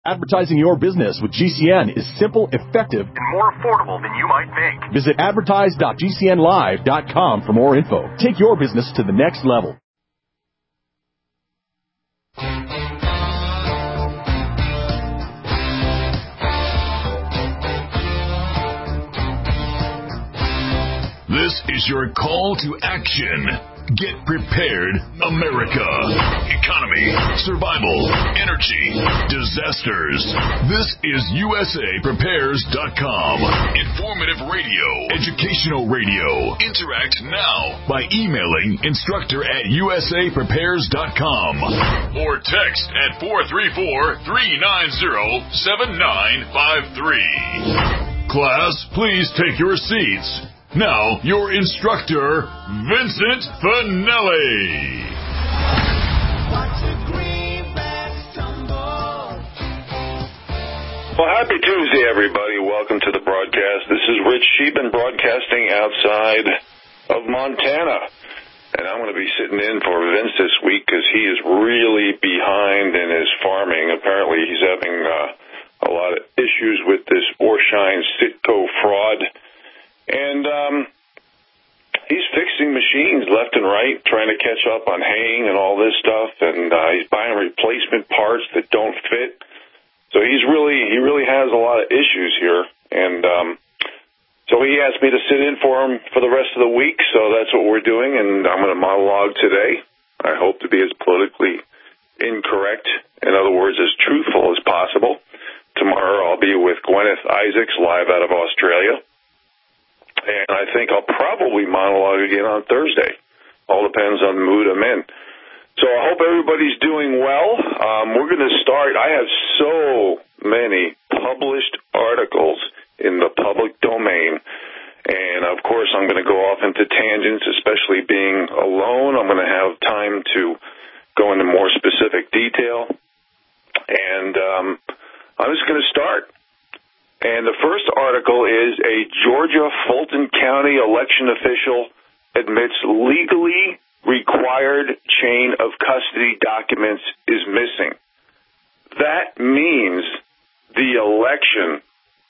Advertising your business with GCN is simple, effective, and more affordable than you might think. Visit advertise.gcnlive.com for more info. Take your business to the next level. This is your call to action. Get prepared, America. Economy, survival, energy, disasters. This is USAPrepares.com. Informative radio, educational radio. Interact now by emailing instructor@USAPrepares.com or text at 434-390-7953. Class, please take your seats. Now, your instructor, Vincent Finelli. Well, happy Tuesday, everybody. Welcome to the broadcast. This is Rich Sheehan broadcasting outside of Montana. And I'm going to be sitting in for Vince this week because he is really behind in his farming. Apparently, he's having a lot of issues with this Orshine Sitco fraud. And he's fixing machines left and right, trying to catch up on haying and all this stuff. And he's buying replacement parts that don't fit. So he really has a lot of issues here. And so he asked me to sit in for him for the rest of the week. So that's what we're doing. And I'm going to monologue today. I hope to be as politically incorrect, in other words, as truthful as possible. Tomorrow I'll be with Gwyneth Isaacs live out of Australia. And I think I'll probably monologue again on Thursday. All depends on the mood I'm in. So I hope everybody's doing well. We're going to start. I have so many published articles in the public domain. And, of course, I'm going to go off into tangents, especially being alone. I'm going to have time to go into more specific detail. And I'm just going to start. And the first article is a Georgia Fulton County election official admits legally required chain of custody documents is missing. That means the election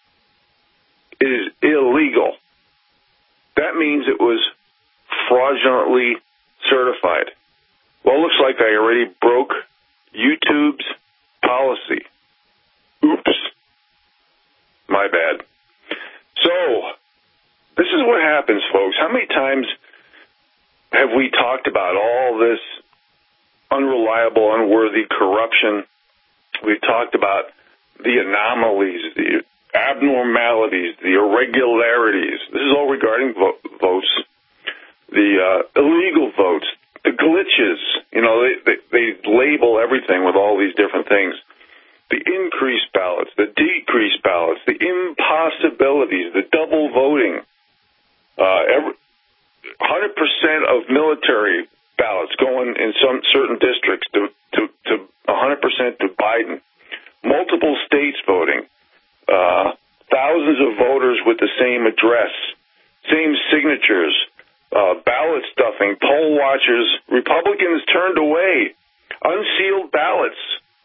is illegal. That means it was fraudulently certified. Well, it looks like I already broke YouTube's policy. Oops. My bad. So, this is what happens, folks. How many times have we talked about all this unreliable, unworthy corruption? We've talked about the anomalies, the abnormalities, the irregularities. This is all regarding votes. The illegal votes, the glitches. You know, they label everything with all these different things. The increased ballots, the decreased ballots, the impossibilities, the double voting, 100% of military ballots going in some certain districts to 100% to Biden, multiple states voting, thousands of voters with the same address, same signatures, ballot stuffing, poll watchers, Republicans turned away, unsealed ballots,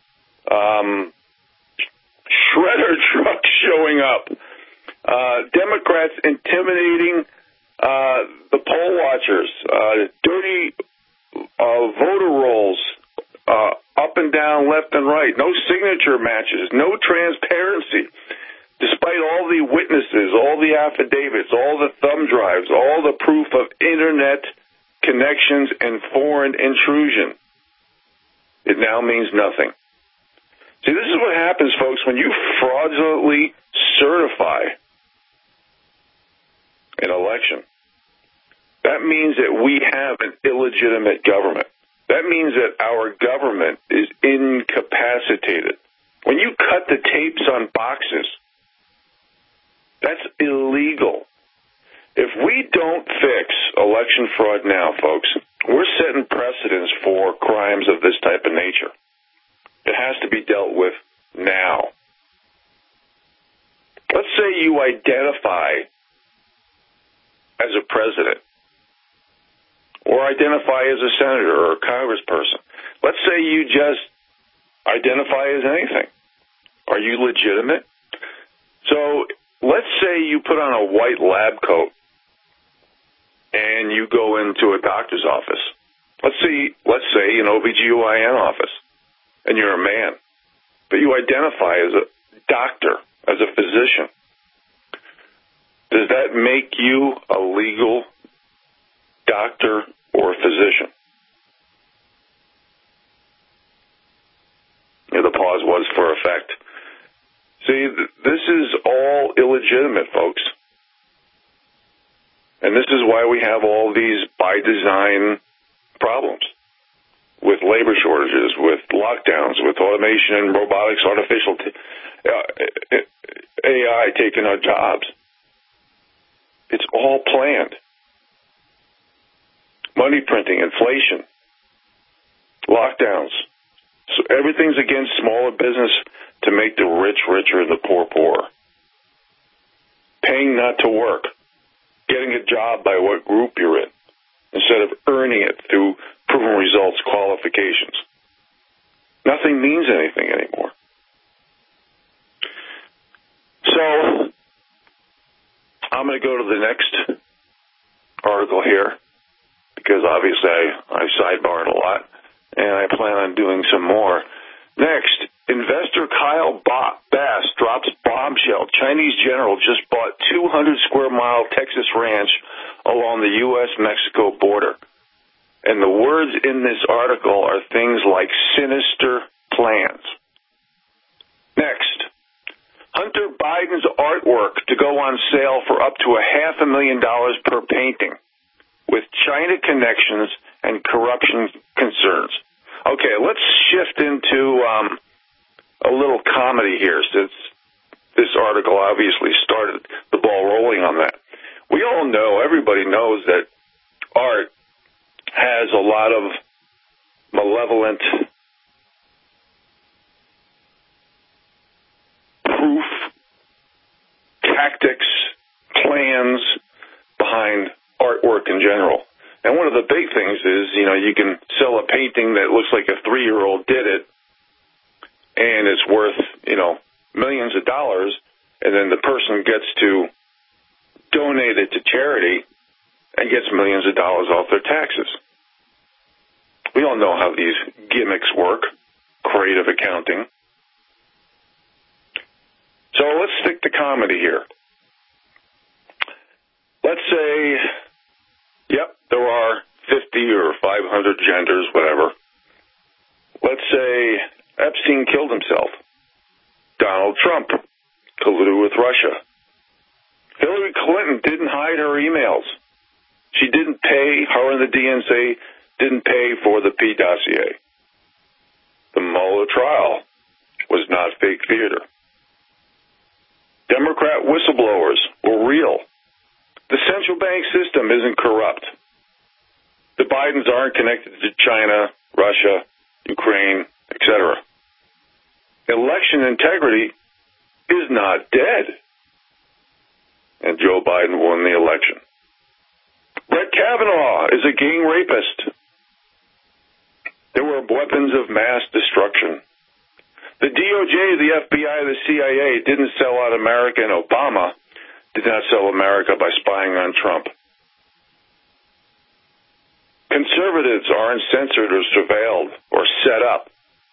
shredder trucks showing up, Democrats intimidating the poll watchers, dirty voter rolls up and down, left and right, no signature matches, no transparency, despite all the witnesses, all the affidavits, all the thumb drives, all the proof of Internet connections and foreign intrusion. It now means nothing. See, this is what happens, folks, when you fraudulently certify an election. That means that we have an illegitimate government. That means that our government is incapacitated. When you cut the tapes on boxes, that's illegal. If we don't fix election fraud now, folks, we're setting precedents for crimes of this type of nature. It has to be dealt with now. Let's say you identify as a president or identify as a senator or a congressperson. Let's say you just identify as anything. you legitimate? So let's say you put on a white lab coat and you go into a doctor's office. Let's say an OBGYN office, and you're a man, but you identify as a doctor, as a physician. Does that make you a legal doctor or physician? Yeah, the pause was for effect. See, this is all illegitimate, folks. And this is why we have all these by design problems with labor shortages, with lockdowns, with automation and robotics, artificial AI taking our jobs. It's all planned. Money printing, inflation, lockdowns. So everything's against smaller business to make the rich richer and the poor poorer. Paying not to work. Getting a job by what group you're in, instead of earning it through proven results qualifications. Nothing means anything anymore. So, I'm going to go to the next article here, because obviously I sidebarred a lot, and I plan on doing some more. Next, investor Kyle Bass drops bombshell. Chinese general just bought 200 square mile Texas ranch along the U.S.-Mexico border. And the words in this article are things like sinister plans. Next, Hunter Biden's artwork to go on sale for up to $500,000 per painting, with China connections and corruption concerns. Okay, let's shift into a little comedy here, since this article obviously started the ball rolling on that. We all know, everybody knows that art has a lot of malevolent proof, tactics, plans behind artwork in general. And one of the big things is, you can sell a painting that looks like a 3-year-old did it, and it's worth, millions of dollars, and then the person gets to donate it to charity and gets millions of dollars off their taxes. We all know how these gimmicks work, creative accounting. So let's stick to comedy here. Let's say, there are 50 or 500 genders, whatever. Let's say Epstein killed himself. Donald Trump colluded with Russia. Hillary Clinton didn't hide her emails. She didn't pay, her and the DNC didn't pay for the P dossier. The Mueller trial was not fake theater. Democrat whistleblowers were real. The central bank system isn't corrupt. The Bidens aren't connected to China, Russia, Ukraine, etc. Election integrity is not dead. And Joe Biden won the election. Brett Kavanaugh is a gang rapist. There were weapons of mass destruction. The DOJ, the FBI, the CIA didn't sell out America, and Obama did not sell America by spying on Trump. Conservatives aren't censored or surveilled or set up.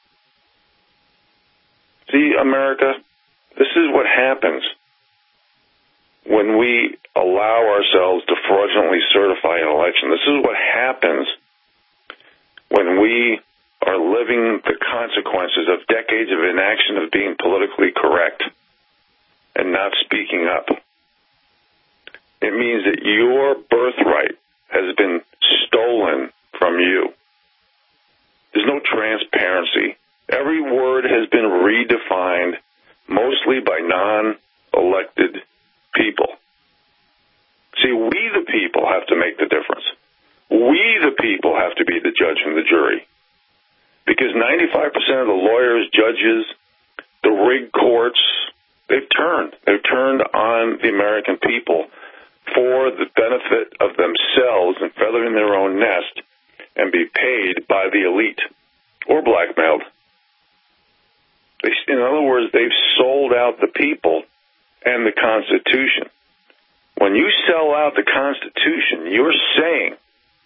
See, America, this is what happens when we allow ourselves to fraudulently certify an election. This is what happens when we are living the consequences of decades of inaction of being politically correct and not speaking up. It means that your birthright has been stolen from you. There's no transparency. Every word has been redefined, mostly by non-elected people. See, we the people have to make the difference. We the people have to be the judge and the jury. Because 95% of the lawyers, judges, the rigged courts, they've turned. They've turned on the American people for the benefit of themselves and feathering their own nest and be paid by the elite or blackmailed. In other words, they've sold sold out the people and the Constitution. When you sell out the Constitution, you're saying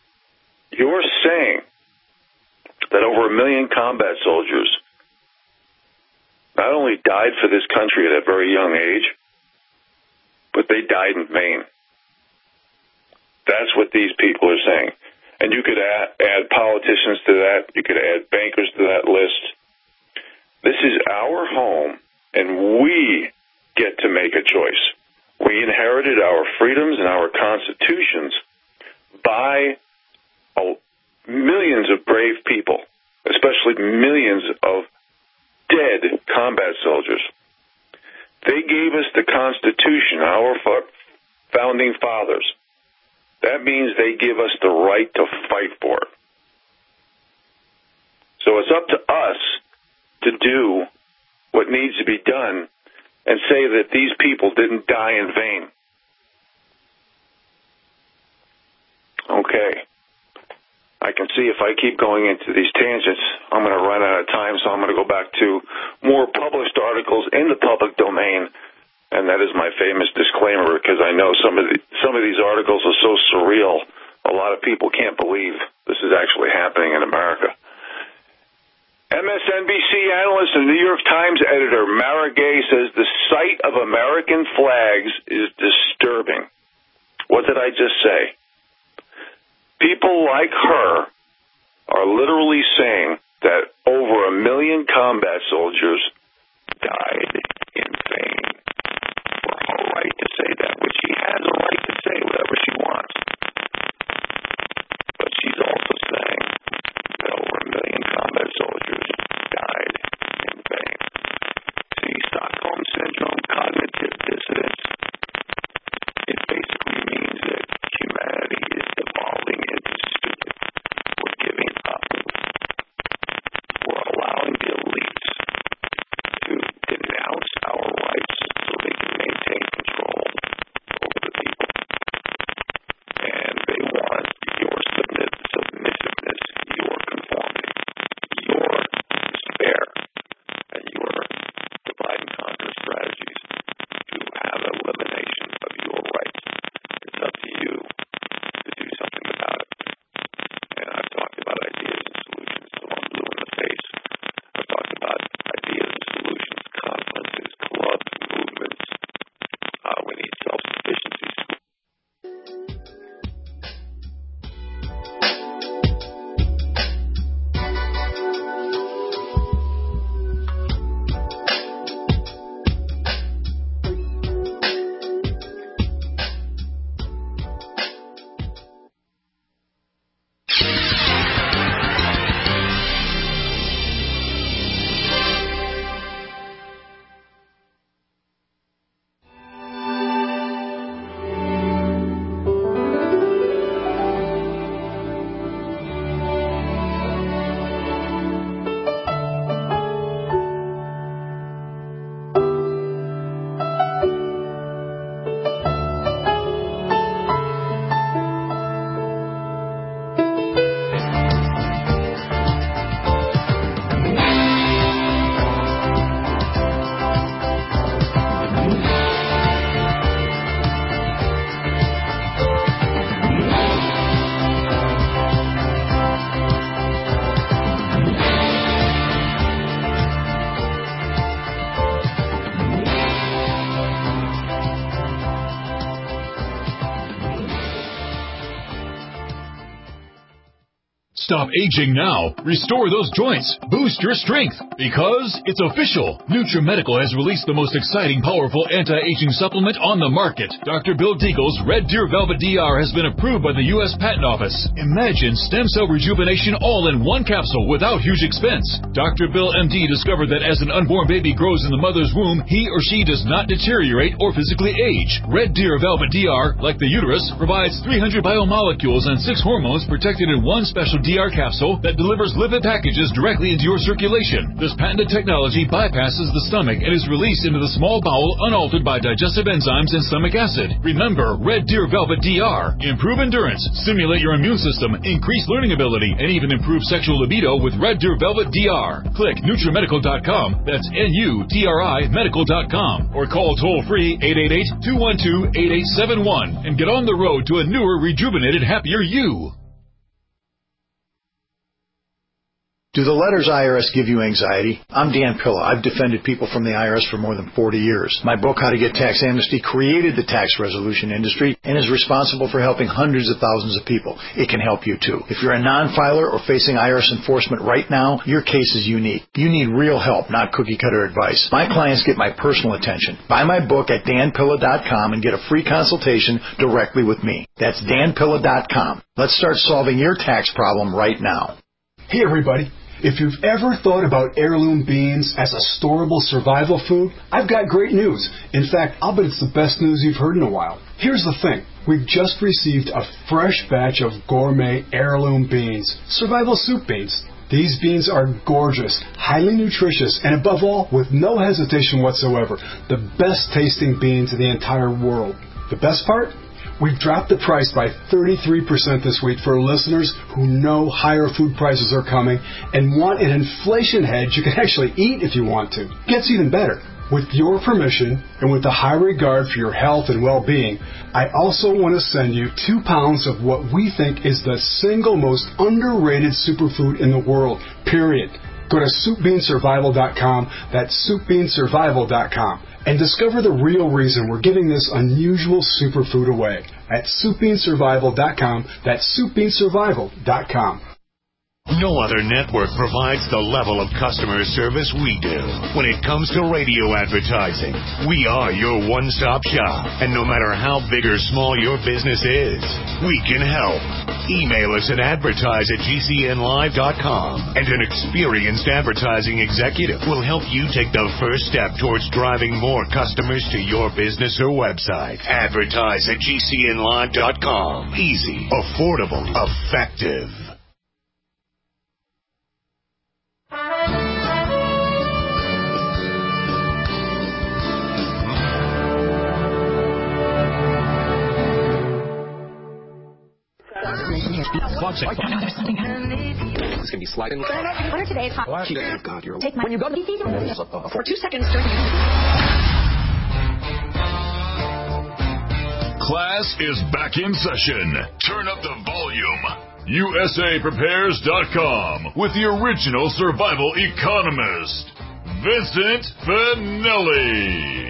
that over 1 million combat soldiers not only died for this country at a very young age, but they died in vain. That's what these people are saying. And you could add politicians to that. You could add bankers to that list. This is our home, and we get to make a choice. We inherited our freedoms and our constitutions by millions of brave people, especially millions of dead combat soldiers. They gave us the Constitution, our founding fathers. That means they give us the right to fight for it. So it's up to us to do what needs to be done and say that these people didn't die in vain. Okay. I can see if I keep going into these tangents, I'm going to run out of time, so I'm going to go back to more published articles in the public domain, and that is my famous disclaimer, because I know some of these articles are so surreal, a lot of people can't believe this is actually happening in America. MSNBC analyst and New York Times editor Mara Gay says the sight of American flags is disturbing. What did I just say? People like her are literally saying that over 1 million combat soldiers died in vain. For her right to say that, which she has a right to say whatever she wants. But she's also saying that over 1 million combat soldiers died in vain. See, Stockholm Syndrome, cognitive dissonance, it basically means that humanity is devolving into stupid. We're giving up. We're allowing the elites to denounce our rights so they can maintain control over the people. And they want your submissiveness, your conformity, your despair, and your divide and conquer strategies to have elimination of your rights. It's up to you to do something about it. And I've talked about ideas and solutions till I'm blue in the face. I've talked about ideas and solutions, conferences, clubs, movements. We need self-sufficiency. Stop aging now. Restore those joints. Boost your strength. Because it's official. NutriMedical has released the most exciting, powerful anti-aging supplement on the market. Dr. Bill Deagle's Red Deer Velvet DR has been approved by the U.S. Patent Office. Imagine stem cell rejuvenation all in one capsule without huge expense. Dr. Bill MD discovered that as an unborn baby grows in the mother's womb, he or she does not deteriorate or physically age. Red Deer Velvet DR, like the uterus, provides 300 biomolecules and 6 hormones protected in one special DR DR capsule that delivers lipid packages directly into your circulation. This patented technology bypasses the stomach and is released into the small bowel unaltered by digestive enzymes and stomach acid. Remember, Red Deer Velvet DR. Improve endurance, stimulate your immune system, increase learning ability, and even improve sexual libido with Red Deer Velvet DR. Click NutriMedical.com, that's NUTRI Medical.com, or call toll-free 888-212-8871 and get on the road to a newer, rejuvenated, happier you. Do the letters IRS give you anxiety? I'm Dan Pilla. I've defended people from the IRS for more than 40 years. My book, How to Get Tax Amnesty, created the tax resolution industry and is responsible for helping hundreds of thousands of people. It can help you, too. If you're a non-filer or facing IRS enforcement right now, your case is unique. You need real help, not cookie-cutter advice. My clients get my personal attention. Buy my book at danpilla.com and get a free consultation directly with me. That's danpilla.com. Let's start solving your tax problem right now. Hey, everybody. If you've ever thought about heirloom beans as a storable survival food, I've got great news. In fact, I'll bet it's the best news you've heard in a while. Here's the thing. We've just received a fresh batch of gourmet heirloom beans, survival soup beans. These beans are gorgeous, highly nutritious, and above all, with no hesitation whatsoever, the best tasting beans in the entire world. The best part? We've dropped the price by 33% this week for listeners who know higher food prices are coming and want an inflation hedge you can actually eat if you want to. Gets even better. With your permission and with a high regard for your health and well-being, I also want to send you 2 pounds of what we think is the single most underrated superfood in the world, period. Go to SoupBeanSurvival.com, that's SoupBeanSurvival.com, and discover the real reason we're giving this unusual superfood away at SoupBeanSurvival.com, that's SoupBeanSurvival.com. No other network provides the level of customer service we do. When it comes to radio advertising, we are your one-stop shop. And no matter how big or small your business is, we can help. Email us at advertise@gcnlive.com, and an experienced advertising executive will help you take the first step towards driving more customers to your business or website. Advertise@gcnlive.com. Easy, affordable, effective. It's going to be sliding. What are today's hot? God, you're take my when you go to the for 2 seconds. Class is back in session. Turn up the volume. USAPrepares.com with the original survival economist, Vincent Finelli.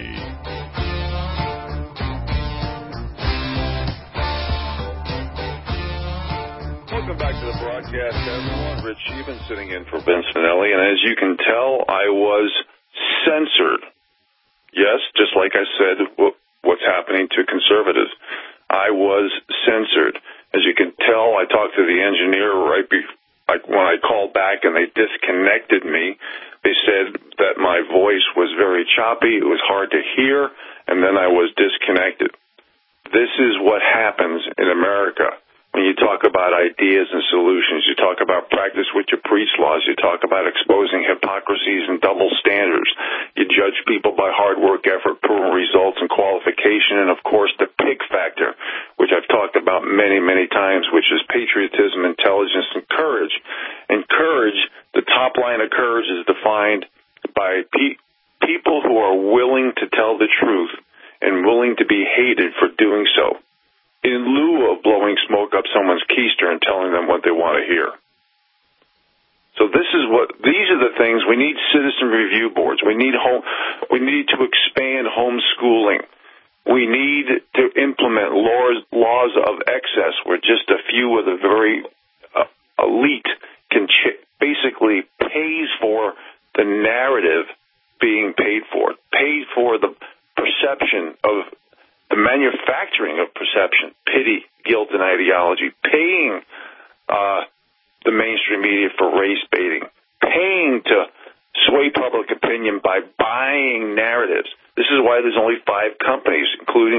Welcome back to the broadcast, everyone. Rich Sheehan sitting in for Vince Finelli, and as you can tell, I was censored. Yes, just like I said, what's happening to conservatives. I was censored. As you can tell, I talked to the engineer when I called back and they disconnected me. They said that my voice was very choppy, it was hard to hear, and then I was disconnected. This is what happens in America. When you talk about ideas and solutions, you talk about practice what you preach laws, you talk about exposing hypocrisies and double standards, you judge people by hard work, effort, proven results, and qualification, and of course the pig factor, which I've talked about many, many times, which is patriotism, intelligence, and courage. And courage, the top line of courage is defined by people who are willing to tell the truth and willing to be hated for doing so, in lieu of blowing smoke up someone's keister and telling them what they want to hear. So these are the things. We need citizen review boards. We need to expand homeschooling. We need to implement laws of excess where just a few of the very elite can basically pays for the narrative being paid for the perception of the manufacturing of perception, pity, guilt, and ideology, paying the mainstream media for race baiting, paying to sway public opinion by buying narratives. This is why there's only 5 companies, including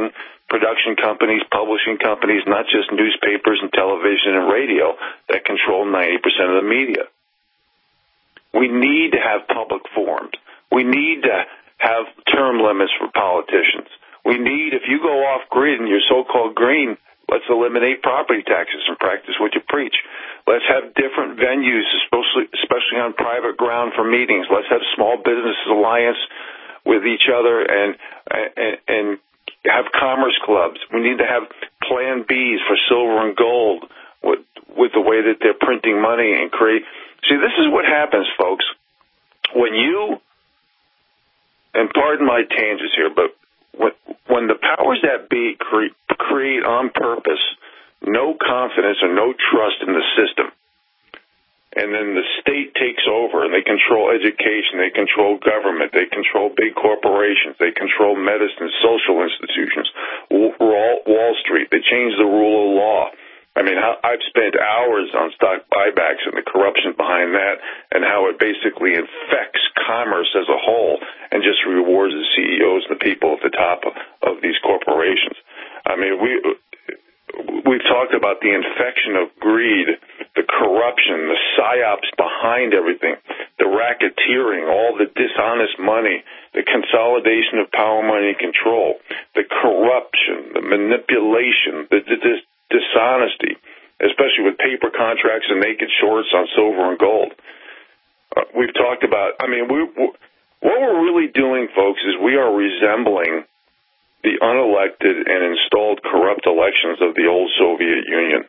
production companies, publishing companies, not just newspapers and television and radio that control 90% of the media. We need to have public forums. We need to have term limits for politicians. We need, if you go off grid and you're so-called green, let's eliminate property taxes and practice what you preach. Let's have different venues, especially on private ground for meetings. Let's have small business alliance with each other and have commerce clubs. We need to have Plan Bs for silver and gold with the way that they're printing money and create. See, this is what happens, folks. When you, and pardon my tangents here, but when the powers that be create on purpose no confidence or no trust in the system, and then the state takes over and they control education, they control government, they control big corporations, they control medicine, social institutions, Wall Street, they change the rule of law. I mean, I've spent hours on stock buybacks and the corruption behind that and how it basically infects commerce as a whole and just rewards the CEOs and the people at the top of these corporations. I mean, we've talked about the infection of greed, the corruption, the psyops behind everything, the racketeering, all the dishonest money, the consolidation of power, money, and control, the corruption, the manipulation, the dishonesty, especially with paper contracts and naked shorts on silver and gold. We've talked about, I mean, what we're really doing, folks, is we are resembling the unelected and installed corrupt elections of the old Soviet Union.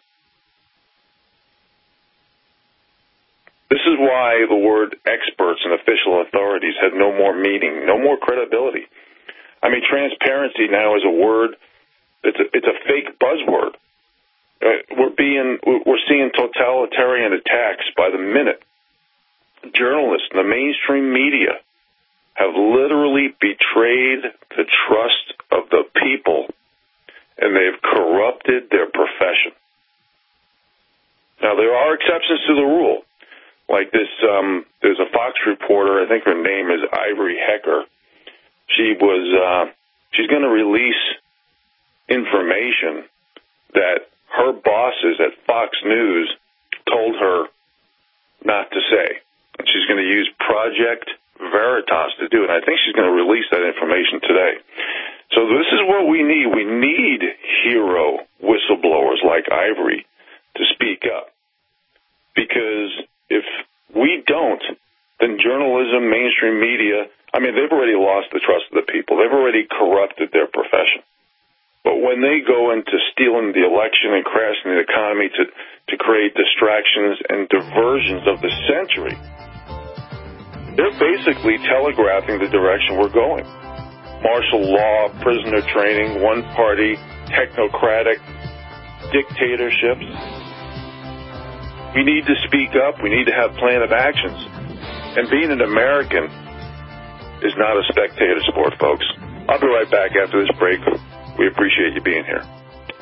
This is why the word experts and official authorities have no more meaning, no more credibility. I mean, transparency now is a word, it's a fake buzzword. We're seeing totalitarian attacks by the minute. Journalists and the mainstream media have literally betrayed the trust of the people, and they've corrupted their profession. Now, there are exceptions to the rule. Like this, there's a Fox reporter, I think her name is Ivory Hecker. She's going to release information that her bosses at Fox News told her not to say. And she's going to use Project Veritas to do it. I think she's going to release that information today. So this is what we need. We need hero whistleblowers like Ivory to speak up. Because if we don't, then journalism, mainstream media, I mean, they've already lost the trust of the people. They've already corrupted their profession. But when they go into stealing the election and crashing the economy to create distractions and diversions of the century, they're basically telegraphing the direction we're going. Martial law, prisoner training, one-party, technocratic dictatorships. We need to speak up. We need to have plan of actions. And being an American is not a spectator sport, folks. I'll be right back after this break. We appreciate you being here.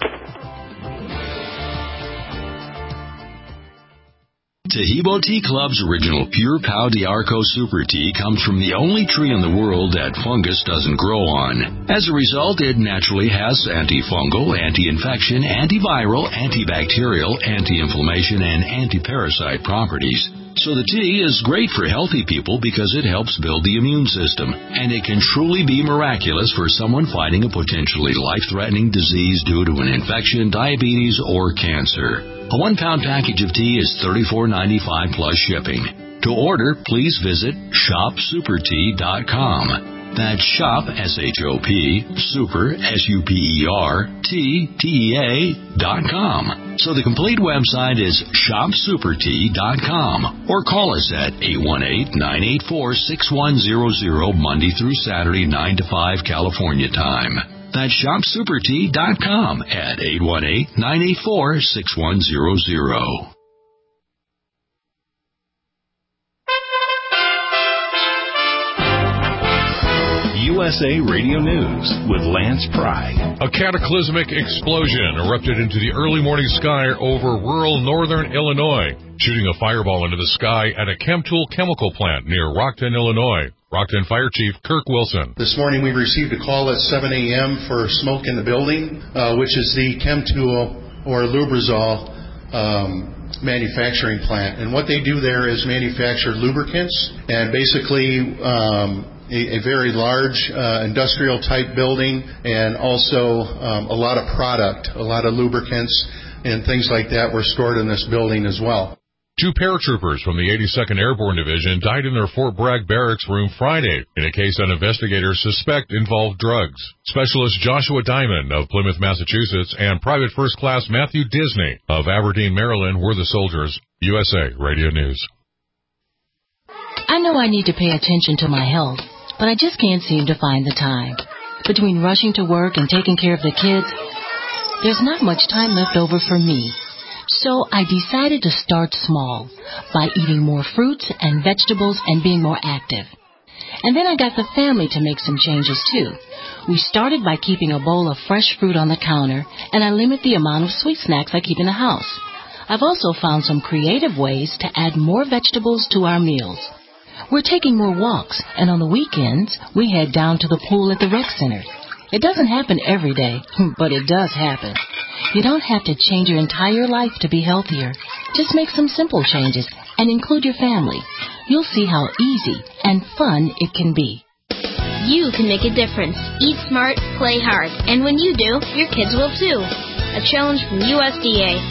Taheebo Tea Club's original Pure Pau d'Arco Super Tea comes from the only tree in the world that fungus doesn't grow on. As a result, it naturally has antifungal, anti-infection, antiviral, antibacterial, anti-inflammation, and anti-parasite properties. So the tea is great for healthy people because it helps build the immune system, and it can truly be miraculous for someone fighting a potentially life-threatening disease due to an infection, diabetes, or cancer. A 1-pound package of tea is $34.95 plus shipping. To order, please visit shopsupertea.com. That's shop, S-H-O-P, super, S-U-P-E-R, T-T-E-A.com. So the complete website is shopsupertea.com, or call us at 818-984-6100 Monday through Saturday, 9 to 5 California time. That's shopsupertea.com at 818-984-6100. USA Radio News with Lance Pry. A cataclysmic explosion erupted into the early morning sky over rural northern Illinois, shooting a fireball into the sky at a Chemtool chemical plant near Rockton, Illinois. Rockton Fire Chief Kirk Wilson. This morning we received a call at 7 a.m. for smoke in the building, which is the Chemtool or Lubrizol manufacturing plant. And what they do there is manufacture lubricants and basically a very large industrial type building, and also a lot of product, a lot of lubricants and things like that were stored in this building as well. 2 paratroopers from the 82nd Airborne Division died in their Fort Bragg barracks room Friday in a case that investigators suspect involved drugs. Specialist Joshua Diamond of Plymouth, Massachusetts, and Private First Class Matthew Disney of Aberdeen, Maryland were the soldiers. USA Radio News. I know I need to pay attention to my health, but I just can't seem to find the time. Between rushing to work and taking care of the kids, there's not much time left over for me. So I decided to start small by eating more fruits and vegetables and being more active. And then I got the family to make some changes too. We started by keeping a bowl of fresh fruit on the counter, and I limit the amount of sweet snacks I keep in the house. I've also found some creative ways to add more vegetables to our meals. We're taking more walks, and on the weekends, we head down to the pool at the rec center. It doesn't happen every day, but it does happen. You don't have to change your entire life to be healthier. Just make some simple changes and include your family. You'll see how easy and fun it can be. You can make a difference. Eat smart, play hard. And when you do, your kids will too. A challenge from USDA.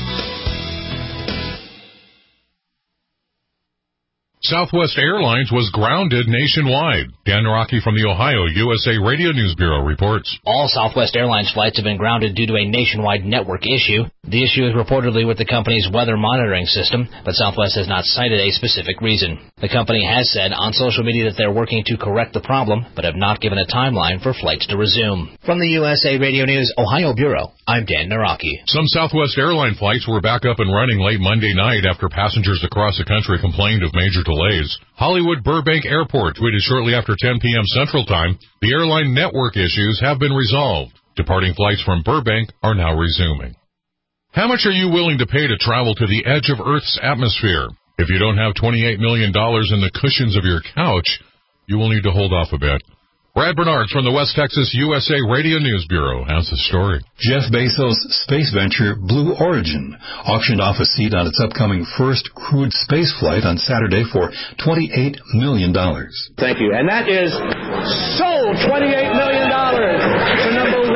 Southwest Airlines was grounded nationwide. Dan Naraki from the Ohio USA Radio News Bureau reports. All Southwest Airlines flights have been grounded due to a nationwide network issue. The issue is reportedly with the company's weather monitoring system, but Southwest has not cited a specific reason. The company has said on social media that they're working to correct the problem, but have not given a timeline for flights to resume. From the USA Radio News Ohio Bureau, I'm Dan Naraki. Some Southwest airline flights were back up and running late Monday night after passengers across the country complained of major delays. Hollywood Burbank Airport tweeted shortly after 10 p.m. Central Time, the airline network issues have been resolved. Departing flights from Burbank are now resuming. How much are you willing to pay to travel to the edge of Earth's atmosphere? If you don't have $28 million in the cushions of your couch, you will need to hold off a bit. Brad Bernard from the West Texas USA Radio News Bureau has the story. Jeff Bezos' space venture Blue Origin auctioned off a seat on its upcoming first crewed space flight on Saturday for $28 million. Thank you. And that is sold $28 million to number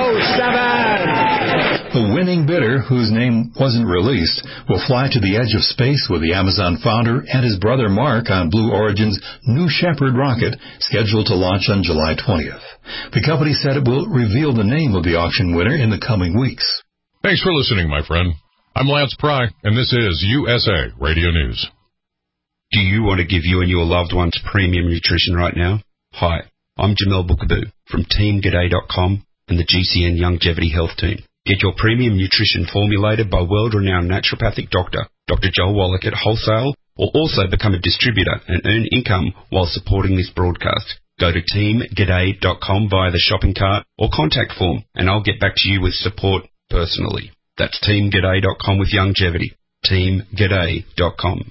107. The winning bidder, whose name wasn't released, will fly to the edge of space with the Amazon founder and his brother Mark on Blue Origin's New Shepard rocket, scheduled to launch on July 20th. The company said it will reveal the name of the auction winner in the coming weeks. Thanks for listening, my friend. I'm Lance Pry, and this is USA Radio News. Do you want to give you and your loved ones premium nutrition right now? Hi, I'm Jamel Bookaboo from TeamGaday.com and the GCN Longevity Health Team. Get your premium nutrition formulated by world-renowned naturopathic doctor, Dr. Joel Wallach at Wholesale, or also become a distributor and earn income while supporting this broadcast. Go to teamgaday.com via the shopping cart or contact form, and I'll get back to you with support personally. That's teamgaday.com with longevity. teamgaday.com.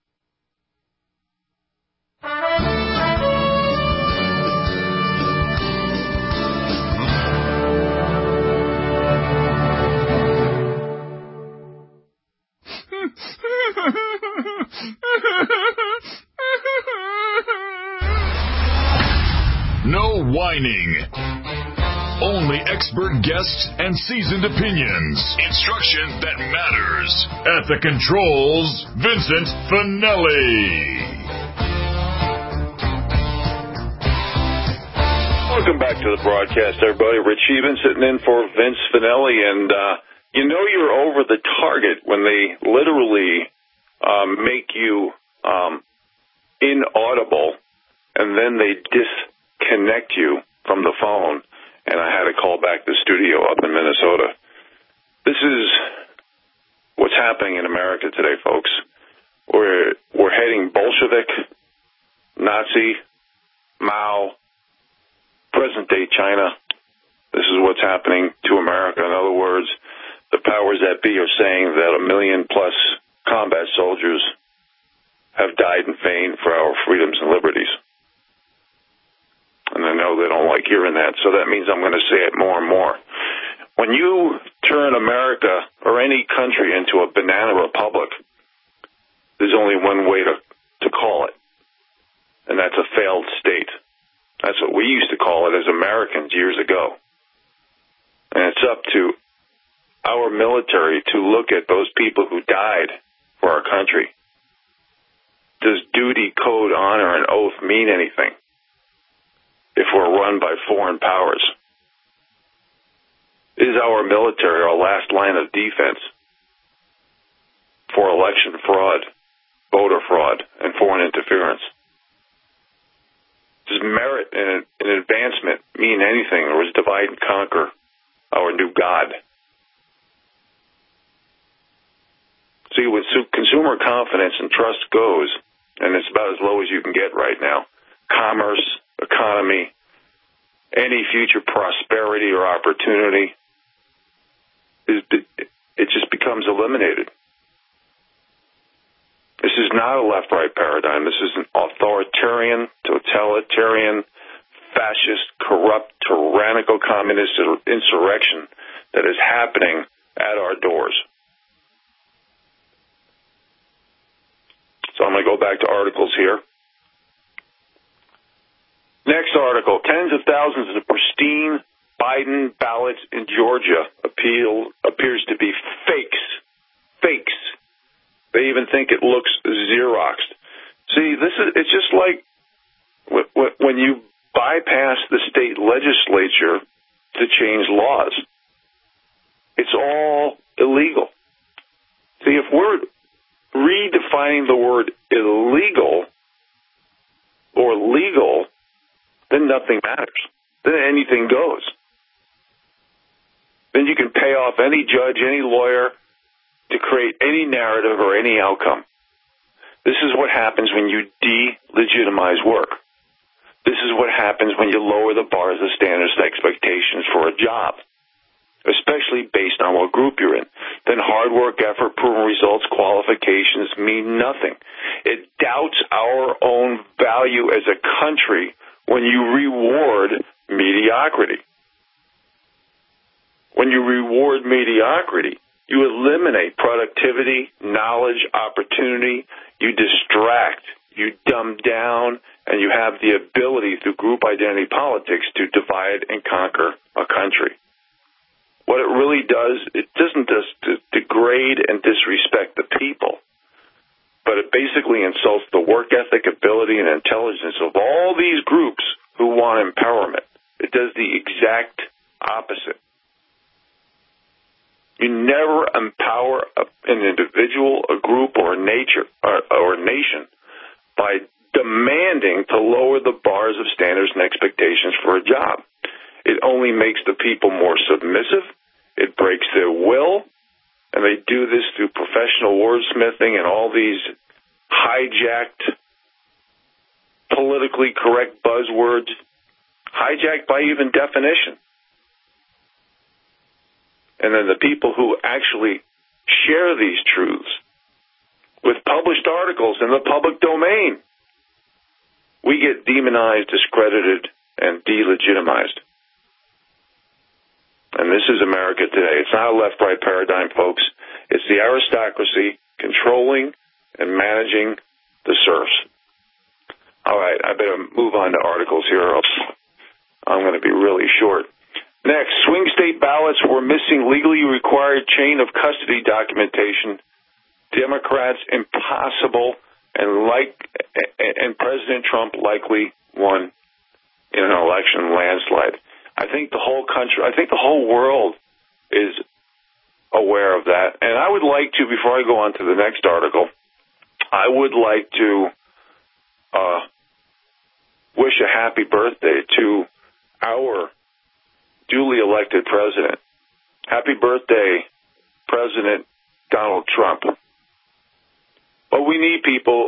No whining. Only expert guests and seasoned opinions. Instruction that matters. At the controls, Vincent Finelli. Welcome back to the broadcast, everybody. Rich Eben sitting in for Vince Finelli, and you know you're over the target when they literally make you inaudible, and then they disconnect you from the phone. And I had to call back the studio up in Minnesota. This is what's happening in America today, folks. We're heading Bolshevik, Nazi, Mao, present-day China. This is what's happening to America. In other words, the powers that be are saying that 1 million-plus combat soldiers have died in vain for our freedoms and liberties. and I know they don't like hearing that, so that means I'm going to say it more and more. When you turn America or any country into a banana republic, there's only one way to call it, and that's a failed state. That's what we used to call it as Americans years ago. And it's up to our military to look at those people who died for our country. Does duty, code, honor, and oath mean anything if we're run by foreign powers? Is our military our last line of defense for election fraud, voter fraud, and foreign interference? Does merit and advancement mean anything, or is divide and conquer our new God? See, with consumer confidence and trust goes, and it's about as low as you can get right now, commerce, economy, any future prosperity or opportunity, it just becomes eliminated. This is not a left-right paradigm. This is an authoritarian, totalitarian, fascist, corrupt, tyrannical communist insurrection that is happening at our doors. So I'm going to go back to articles here. Next article, tens of thousands of pristine Biden ballots in Georgia appears to be fakes. Fakes. They even think it looks Xeroxed. See, it's just like when you bypass the state legislature to change laws. It's all illegal. See, if we're redefining the word illegal or legal, then nothing matters. Then anything goes. Then you can pay off any judge, any lawyer, to create any narrative or any outcome. This is what happens when you delegitimize work. This is what happens when you lower the bars of standards and expectations for a job, especially based on what group you're in. Then hard work, effort, proven results, qualifications mean nothing. It doubts our own value as a country when you reward mediocrity. When you reward mediocrity, you eliminate productivity, knowledge, opportunity. You distract, you dumb down, and you have the ability through group identity politics to divide and conquer a country. What it really does, it doesn't just degrade and disrespect the people, but it basically insults the work ethic, ability, and intelligence of all these groups who want empowerment. It does the exact opposite. You never empower an individual, a group, or a nation by demanding to lower the bars of standards and expectations for a job. It only makes the people more submissive. It breaks their will, and they do this through professional wordsmithing and all these hijacked, politically correct buzzwords, hijacked by even definition. And then the people who actually share these truths with published articles in the public domain, we get demonized, discredited, and delegitimized. And this is America today. It's not a left-right paradigm, folks. It's the aristocracy controlling and managing the serfs. All right, I better move on to articles here, or else I'm going to be really short. Next, swing state ballots were missing legally required chain of custody documentation. Democrats impossible, and President Trump likely won in an election landslide. I think the whole world is aware of that. And I would like to, before I go on to the next article, I would like to wish a happy birthday to our duly elected president. Happy birthday, President Donald Trump. But we need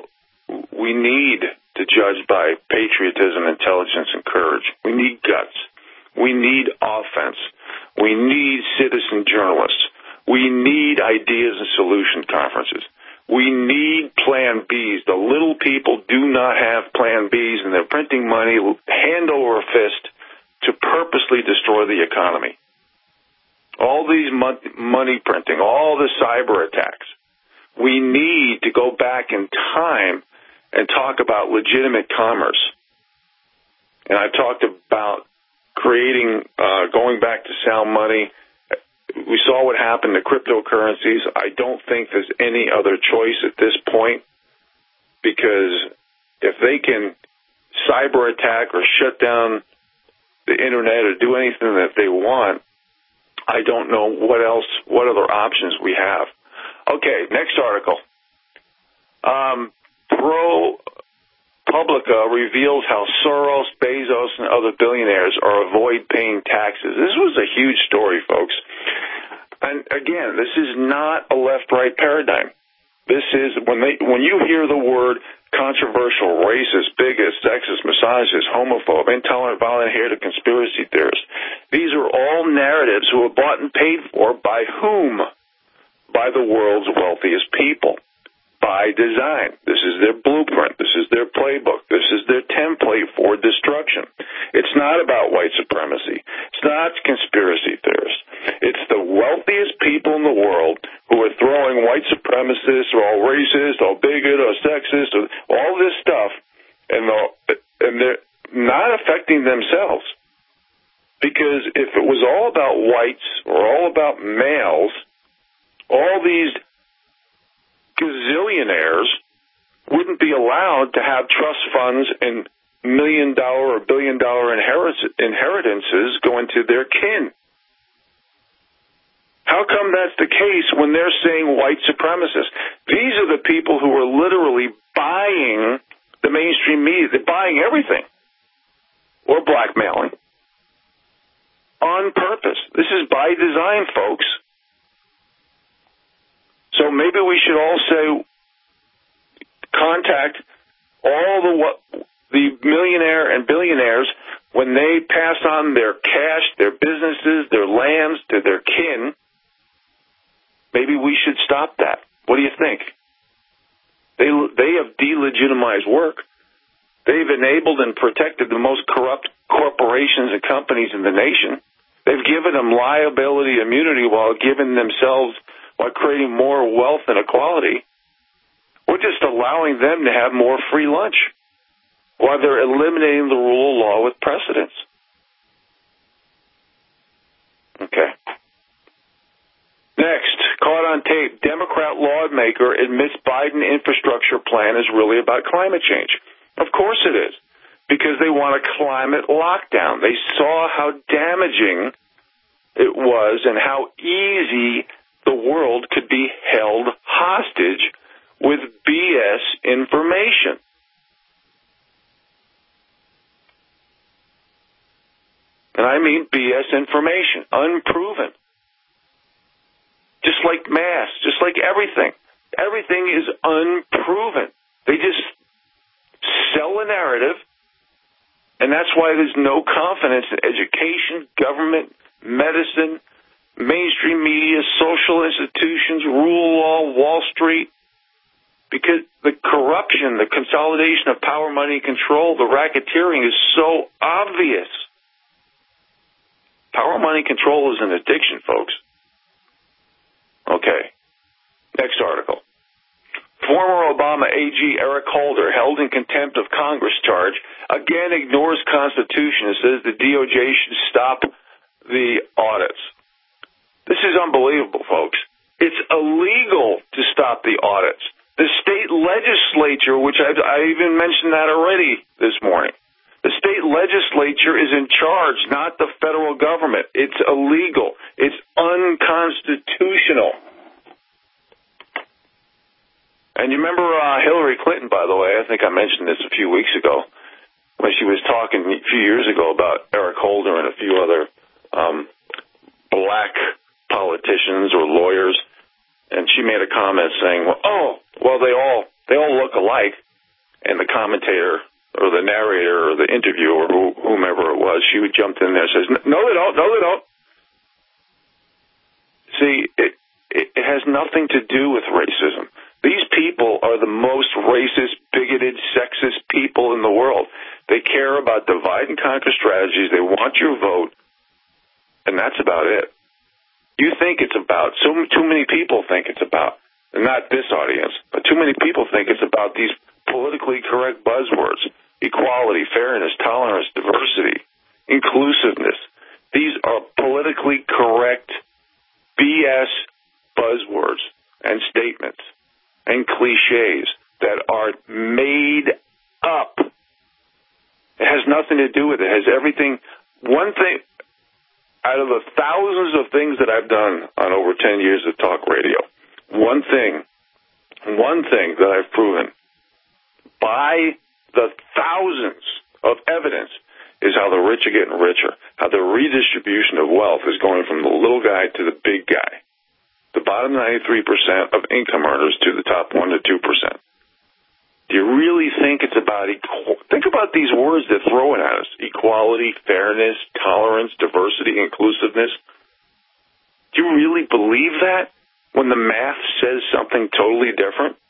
to judge by patriotism, intelligence, and courage. We need guts. We need offense. We need citizen journalists. We need ideas and solution conferences. We need Plan Bs. The little people do not have Plan Bs, and they're printing money hand over fist to purposely destroy the economy. All these money printing, all the cyber attacks. We need to go back in time and talk about legitimate commerce. And I talked about creating, going back to sound money. We saw what happened to cryptocurrencies. I don't think there's any other choice at this point, because if they can cyber attack or shut down the internet or do anything that they want, I don't know what other options we have. Okay, next article. ProPublica reveals how Soros, Bezos, and other billionaires are avoid paying taxes. This was a huge story, folks. And again, this is not a left-right paradigm. This is when you hear the word controversial, racist, bigot, sexist, misogynist, homophobe, intolerant, violent, hated, conspiracy theorist. These are all narratives who are bought and paid for by whom? By the world's wealthiest people. By design. This is their blueprint. This is their playbook. This is their template for destruction. It's not about white supremacy. It's not conspiracy theorists. It's the wealthiest people in the world who are throwing white supremacists or all racist or bigot or sexist or all this stuff, and they're not affecting themselves. Because if it was all about whites or all about males, all these gazillionaires wouldn't be allowed to have trust funds and $1 million or $1 billion inheritances go into their kin. How come that's the case when they're saying white supremacists? These are the people who are literally buying the mainstream media. They're buying everything. Or blackmailing. On purpose. This is by design, folks. So maybe we should all say, contact all the millionaire and billionaires when they pass on their cash, their businesses, their lands to their kin. Maybe we should stop that. What do you think? They have delegitimized work. They've enabled and protected the most corrupt corporations and companies in the nation. They've given them liability immunity while creating more wealth and equality. We're just allowing them to have more free lunch while they're eliminating the rule of law with precedents. Okay. Next, caught on tape, Democrat lawmaker admits Biden infrastructure plan is really about climate change. Of course it is, because they want a climate lockdown. They saw how damaging it was and how easy the world could be held hostage with BS information. And I mean BS information, unproven. Just like masks, just like everything. Everything is unproven. They just sell a narrative, and that's why there's no confidence in education, government, medicine, mainstream media, social institutions, rule of law, Wall Street, because the corruption, the consolidation of power, money, control, the racketeering is so obvious. Power, money, control is an addiction, folks. Okay, next article. Former Obama AG Eric Holder, held in contempt of Congress charge, again ignores Constitution and says the DOJ should stop the audits. This is unbelievable, folks. It's illegal to stop the audits. The state legislature, which I even mentioned that already this morning, the state legislature is in charge, not the federal government. It's illegal. It's unconstitutional. And you remember Hillary Clinton, by the way, I think I mentioned this a few weeks ago, when she was talking a few years ago about Eric Holder and a few other black politicians or lawyers, and she made a comment saying, well, they all look alike. And the commentator or the narrator or the interviewer or whomever it was, she jumped in there and says, no, they don't. See, it has nothing to do with racism. These people are the most racist, bigoted, sexist people in the world. They care about divide and conquer strategies. They want your vote, and that's about it. You think it's about, too many people think it's about, and not this audience, but too many people think it's about these politically correct buzzwords: equality, fairness, tolerance, diversity, inclusiveness. These are politically correct BS buzzwords and statements and cliches that are made up. It has nothing to do with it. It has everything. One thing, out of the thousands of things that I've done on over 10 years of talk radio, one thing that I've proven by the thousands of evidence is how the rich are getting richer, how the redistribution of wealth is going from the little guy to the big guy, the bottom 93% of income earners to the top 1% to 2%. Do you really think it's about think about these words they're throwing at us: equality, fairness, tolerance, diversity, inclusiveness? Do you really believe that when the math says something totally different?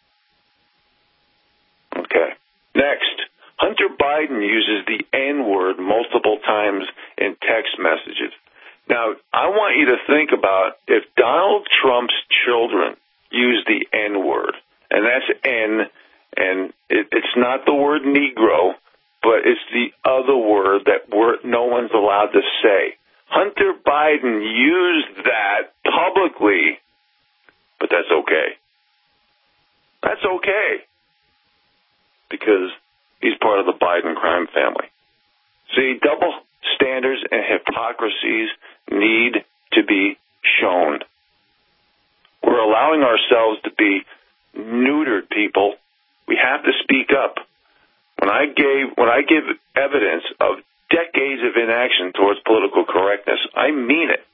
Okay. Next, Hunter Biden uses the N-word multiple times in text messages. Now, I want you to think about if Donald Trump's children use the N-word, and that's N, and it's not the word Negro, but it's the other word that no one's allowed to say. Hunter Biden used that publicly, but that's okay. That's okay, because he's part of the Biden crime family. See, double standards and hypocrisies need to be shown. We're allowing ourselves to be neutered, people. We have to speak up. When I give evidence of decades of inaction towards political correctness, I mean it.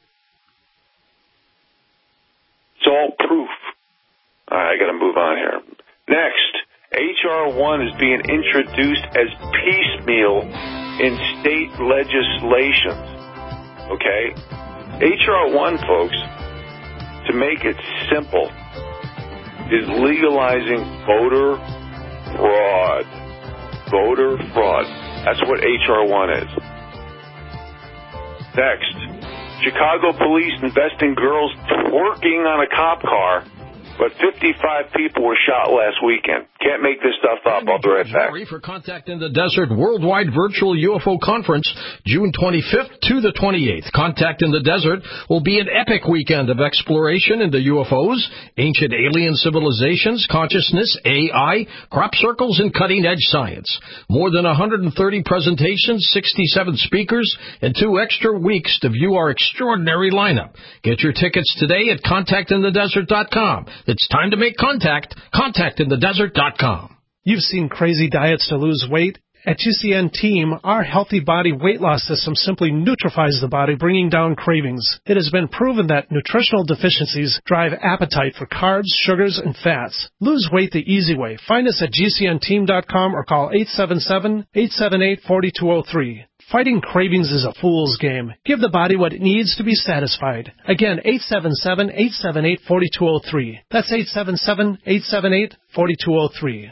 It's all proof. All right, I got to move on here. Next, H.R. 1 is being introduced as piecemeal in state legislations. Okay? H.R. 1, folks, to make it simple, is legalizing voter fraud. Voter fraud. That's what H.R. 1 is. Next, Chicago police investing girls twerking on a cop car, but 55 people were shot last weekend. Can't make this stuff up. I'll be right back. For Contact in the Desert Worldwide Virtual UFO Conference, June 25th to the 28th. Contact in the Desert will be an epic weekend of exploration into UFOs, ancient alien civilizations, consciousness, AI, crop circles, and cutting-edge science. More than 130 presentations, 67 speakers, and 2 extra weeks to view our extraordinary lineup. Get your tickets today at contactinthedesert.com. It's time to make contact. Contactinthedesert.com. You've seen crazy diets to lose weight. At GCN Team, our Healthy Body Weight Loss System simply neutralizes the body, bringing down cravings. It has been proven that nutritional deficiencies drive appetite for carbs, sugars, and fats. Lose weight the easy way. Find us at GCNteam.com or call 877-878-4203. Fighting cravings is a fool's game. Give the body what it needs to be satisfied. Again, 877-878-4203. That's 877-878-4203.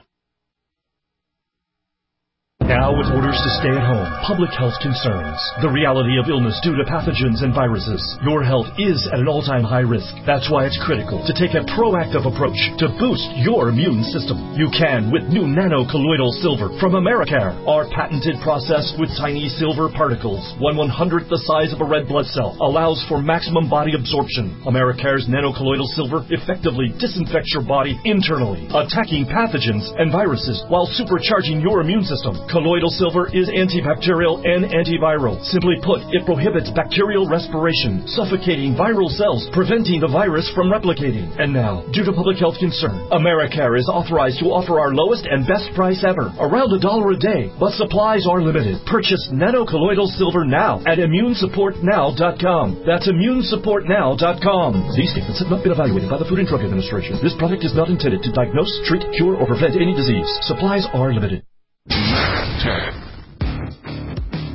Now with orders to stay at home, public health concerns, the reality of illness due to pathogens and viruses, your health is at an all-time high risk. That's why it's critical to take a proactive approach to boost your immune system. You can with new nano-colloidal silver from Americare. Our patented process with tiny silver particles, 1/100th the size of a red blood cell, allows for maximum body absorption. Americare's nano-colloidal silver effectively disinfects your body internally, attacking pathogens and viruses while supercharging your immune system. Colloidal silver is antibacterial and antiviral. Simply put, it prohibits bacterial respiration, suffocating viral cells, preventing the virus from replicating. And now, due to public health concern, Americare is authorized to offer our lowest and best price ever, around $1 a day. But supplies are limited. Purchase nano-colloidal silver now at immunesupportnow.com. That's immunesupportnow.com. These statements have not been evaluated by the Food and Drug Administration. This product is not intended to diagnose, treat, cure, or prevent any disease. Supplies are limited.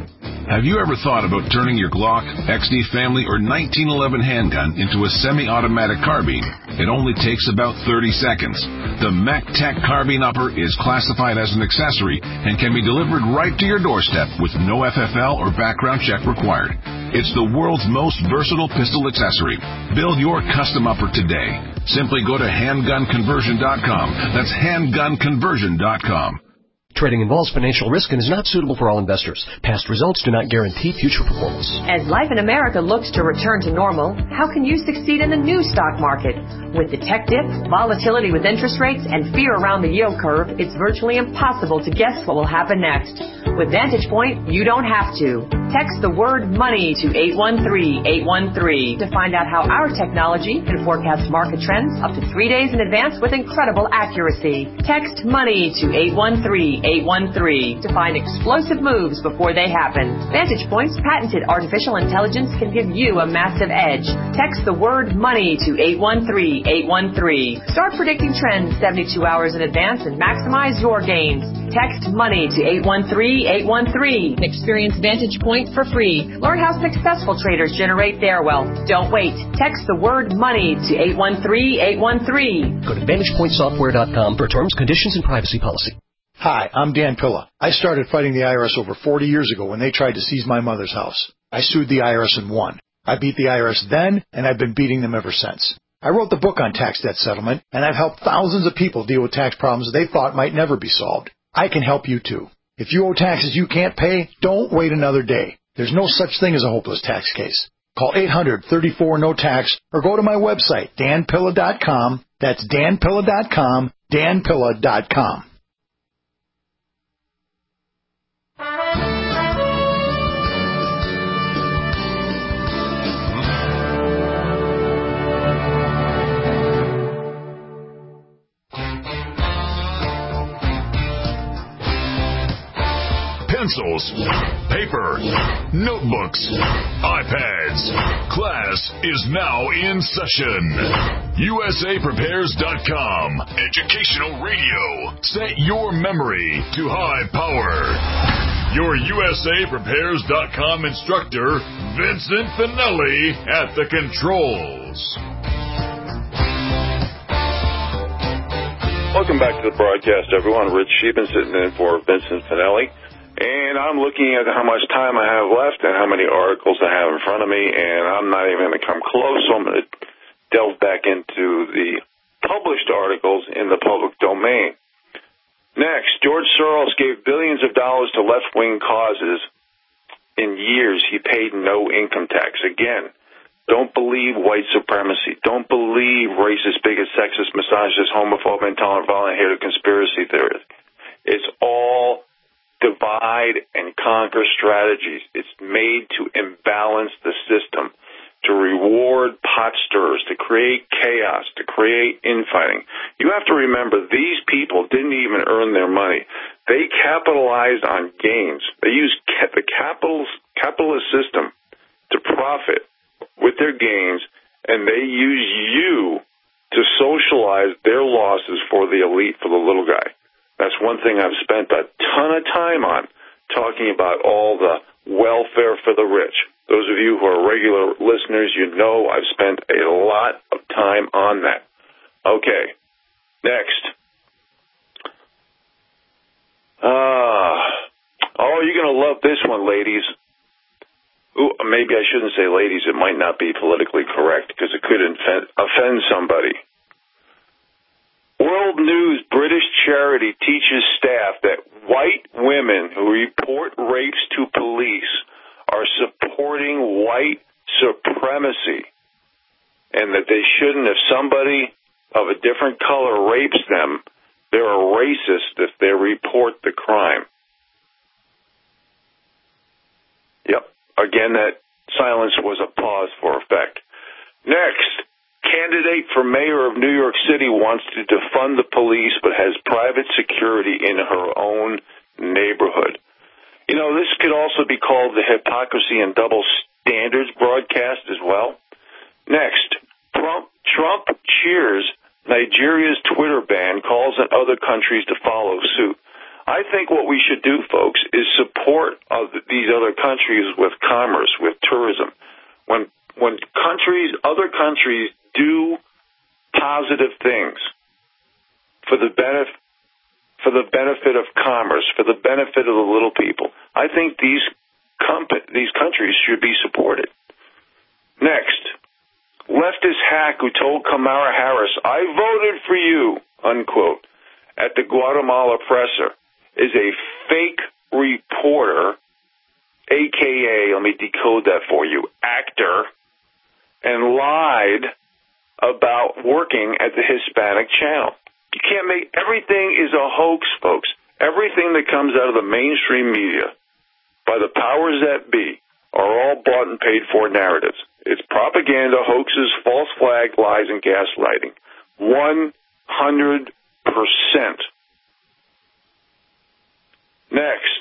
Have you ever thought about turning your Glock, XD Family, or 1911 handgun into a semi-automatic carbine? It only takes about 30 seconds. The MacTech Carbine Upper is classified as an accessory and can be delivered right to your doorstep with no FFL or background check required. It's the world's most versatile pistol accessory. Build your custom upper today. Simply go to handgunconversion.com. That's handgunconversion.com. Trading involves financial risk and is not suitable for all investors. Past results do not guarantee future performance. As life in America looks to return to normal, how can you succeed in the new stock market? With the tech dip, volatility with interest rates, and fear around the yield curve, it's virtually impossible to guess what will happen next. With Vantage Point, you don't have to. Text the word money to 813-813 to find out how our technology can forecast market trends up to 3 days in advance with incredible accuracy. Text money to 813-813 to find explosive moves before they happen. Vantage Point's patented artificial intelligence can give you a massive edge. Text the word money to 813-813. Start predicting trends 72 hours in advance and maximize your gains. Text money to 813-813. Experience Vantage Point for free. Learn how successful traders generate their wealth. Don't wait. Text the word money to 813-813. Go to VantagePointSoftware.com for terms, conditions, and privacy policy. Hi, I'm Dan Pilla. I started fighting the IRS over 40 years ago when they tried to seize my mother's house. I sued the IRS and won. I beat the IRS then, and I've been beating them ever since. I wrote the book on tax debt settlement, and I've helped thousands of people deal with tax problems they thought might never be solved. I can help you too. If you owe taxes you can't pay, don't wait another day. There's no such thing as a hopeless tax case. Call 800-34-NO-TAX or go to my website, danpilla.com. That's danpilla.com, danpilla.com. Pencils, paper, notebooks, iPads. Class is now in session. USAPrepares.com. Educational radio. Set your memory to high power. Your USAPrepares.com instructor, Vincent Finelli, at the controls. Welcome back to the broadcast, everyone. Rich Sheehan sitting in for Vincent Finelli. And I'm looking at how much time I have left and how many articles I have in front of me, and I'm not even going to come close, so I'm going to delve back into the published articles in the public domain. Next, George Soros gave billions of dollars to left-wing causes. In years, he paid no income tax. Again, don't believe white supremacy. Don't believe racist, bigot, sexist, misogynist, homophobic, intolerant, violent, hater, conspiracy theorists. It's all divide and conquer strategies. It's made to imbalance the system, to reward pot stirrers, to create chaos, to create infighting. You have to remember, these people didn't even earn their money. They capitalized on gains. They used the capitalist system to profit with their gains, and they use you to socialize their losses for the elite, for the little guy. That's one thing I've spent a ton of time on, talking about all the welfare for the rich. Those of you who are regular listeners, you know I've spent a lot of time on that. Okay, next. Oh, you're going to love this one, ladies. Ooh, maybe I shouldn't say ladies. It might not be politically correct because it could offend somebody. World News British charity teaches staff that white women who report rapes to police are supporting white supremacy, and that they shouldn't, if somebody of a different color rapes them, they're a racist if they report the crime. Yep. Again, that silence was a pause for effect. Next. Candidate for mayor of New York City wants to defund the police but has private security in her own neighborhood. You know, this could also be called the hypocrisy and double standards broadcast as well. Next, Trump cheers Nigeria's Twitter ban, calls on other countries to follow suit. I think what we should do, folks, is support these other countries other countries do positive things for the benefit of commerce, for the benefit of the little people, I think these countries should be supported. Next, leftist hack who told Kamala Harris, "I voted for you," unquote, at the Guatemala presser is a fake reporter, a.k.a., let me decode that for you, actor, and lied about working at the Hispanic channel. You can't make, everything is a hoax, folks. Everything that comes out of the mainstream media by the powers that be are all bought and paid for narratives. It's propaganda, hoaxes, false flag, lies, and gaslighting. 100%. Next,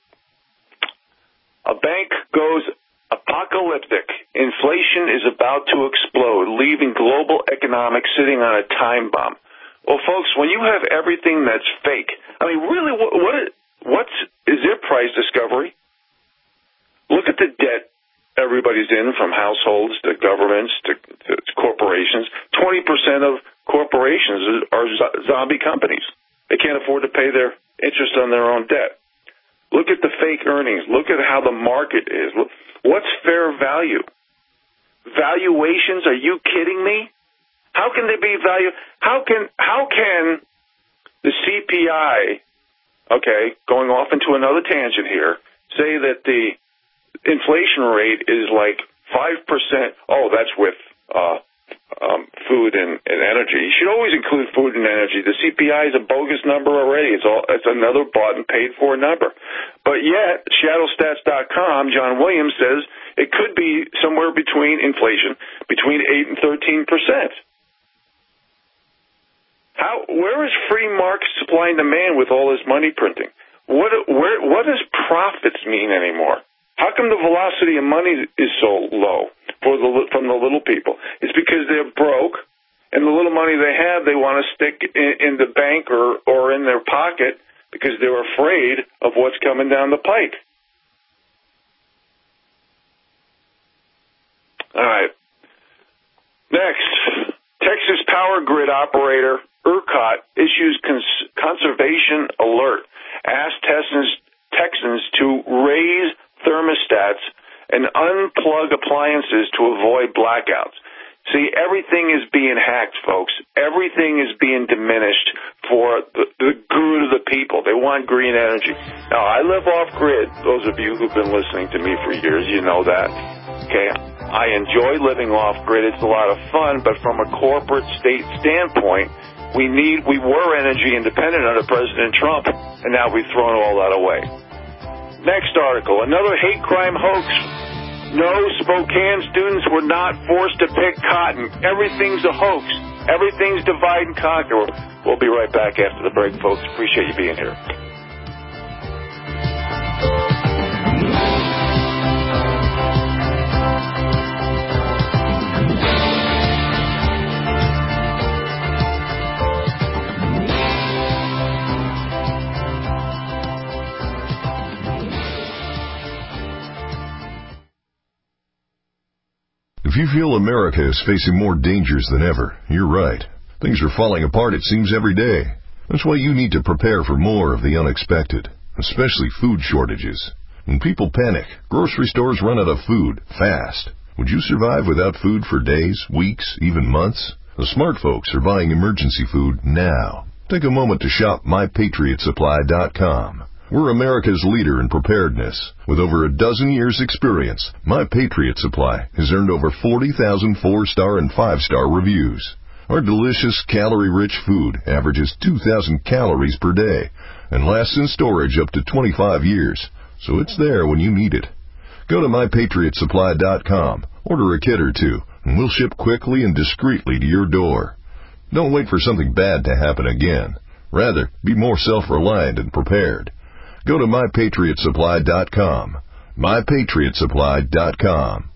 a bank goes apocalyptic. Inflation is about to explode, leaving global economics sitting on a time bomb. Well, folks, when you have everything that's fake, I mean, really, is there price discovery? Look at the debt everybody's in, from households to governments to corporations. 20% of corporations are zombie companies. They can't afford to pay their interest on their own debt. Look at the fake earnings. Look at how the market is. What's fair value? Valuations? Are you kidding me? How can there be value? How can the CPI, okay, going off into another tangent here, say that the inflation rate is like 5%? Oh, that's with food and energy. You should always include food and energy. The CPI is a bogus number already. It's another bought and paid for number. But yet, shadowstats.com, John Williams says it could be somewhere between inflation, between 8 and 13%. Where is free market supply and demand with all this money printing? What does profits mean anymore? How come the velocity of money is so low from the little people? It's because they're broke, and the little money they have, they want to stick in the bank or in their pocket because they're afraid of what's coming down the pike. All right. Next, Texas power grid operator ERCOT issues conservation alert, asks Texans to raise thermostats and unplug appliances to avoid blackouts. See, everything is being hacked, folks. Everything is being diminished for the good of the people. They want green energy. Now, I live off-grid. Those of you who've been listening to me for years, you know that. Okay? I enjoy living off-grid. It's a lot of fun, but from a corporate state standpoint, we were energy independent under President Trump, and now we've thrown all that away. Next article, another hate crime hoax. No, Spokane students were not forced to pick cotton. Everything's a hoax. Everything's divide and conquer. We'll be right back after the break, folks. Appreciate you being here. If you feel America is facing more dangers than ever, you're right. Things are falling apart, it seems, every day. That's why you need to prepare for more of the unexpected, especially food shortages. When people panic, grocery stores run out of food fast. Would you survive without food for days, weeks, even months? The smart folks are buying emergency food now. Take a moment to shop MyPatriotSupply.com. We're America's leader in preparedness. With over a dozen years' experience, My Patriot Supply has earned over 40,000 4-star and 5-star reviews. Our delicious, calorie-rich food averages 2,000 calories per day and lasts in storage up to 25 years, so it's there when you need it. Go to MyPatriotSupply.com, order a kit or two, and we'll ship quickly and discreetly to your door. Don't wait for something bad to happen again. Rather, be more self-reliant and prepared. Go to MyPatriotSupply.com. MyPatriotSupply.com.